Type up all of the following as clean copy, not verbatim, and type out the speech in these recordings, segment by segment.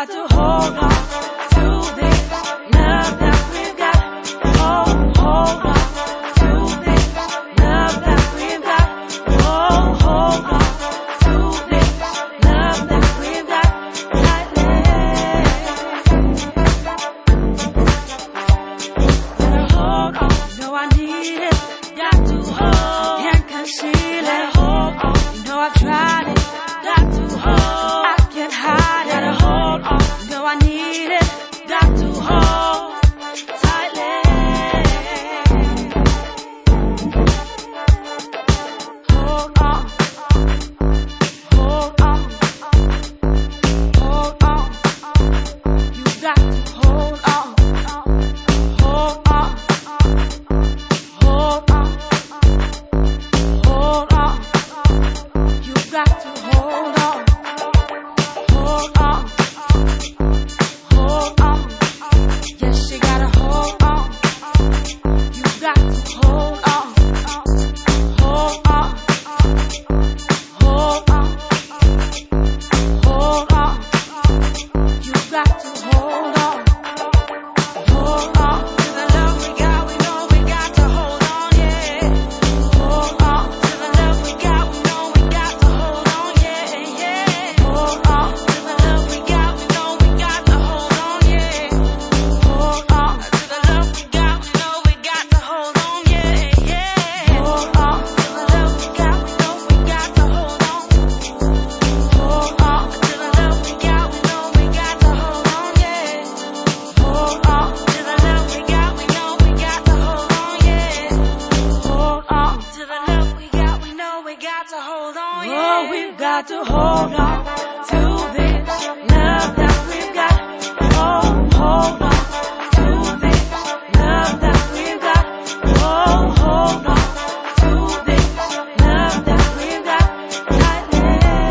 got to hold on to this love that we've got. Hold on to this love that we've got. Hold on to this love that we've got. Tightly. Better hold on. No, I need it. Got to hold. Can't conceal it. Hold on. No, I've tried it. Got to hold. I can't hide it. Gotta hold on. No, I need it. Got to hold tightly. Hold on. Hold on. Hold on. You got to hold on. Hold on. Hold on. Hold on. You got to hold on. Hold on. Hold on. Yes, you gotta hold on. You got to hold on. Hold on. Hold on. Hold on. You got to hold on. Hold on. To the love we got, we know we got to hold on, yeah. Hold on. To the love we got, we know we got to hold on, yeah, yeah. Hold on. To the love we got, we know we got to hold on, yeah. Hold on. To the love we got, we know we got to hold on, yeah, yeah. Hold on. To the love we got, we know we got to hold on. Hold on. To the love we got, we know we got to hold on, yeah. Hold on. To the love we got, we know we got to hold on, yeah. Hold on. To the love we got, we know we got to hold on, yeah. Oh, we've got to hold on to this love that we've got. Oh, hold on to this love that we've got. Oh, hold on to this love that we've got. Tightly.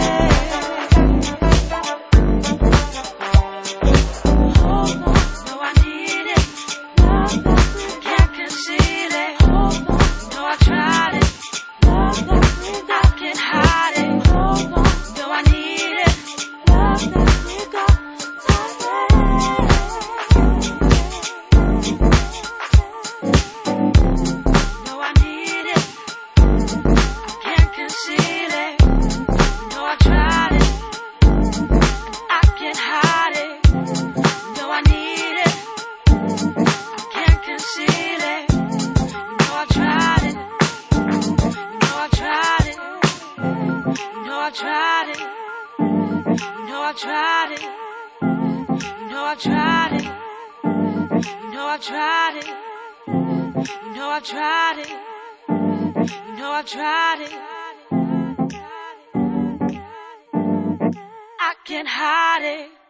Hold on. No, I need it. Love that we've got. Can't conceal it. Hold on. No, I tried it. Love that we've got. I can't hide it. Hold on. No, I need it. Love that we've got. Tightly. No, I need it. I can't conceal it. No, I tried it. I can't hide it. No, I need it. I can't conceal it. No, I tried it. No, I tried it. No, I tried it. No, I tried it. No, I tried it. No, I tried it. No, I tried it. No, I tried it. I can't hide it.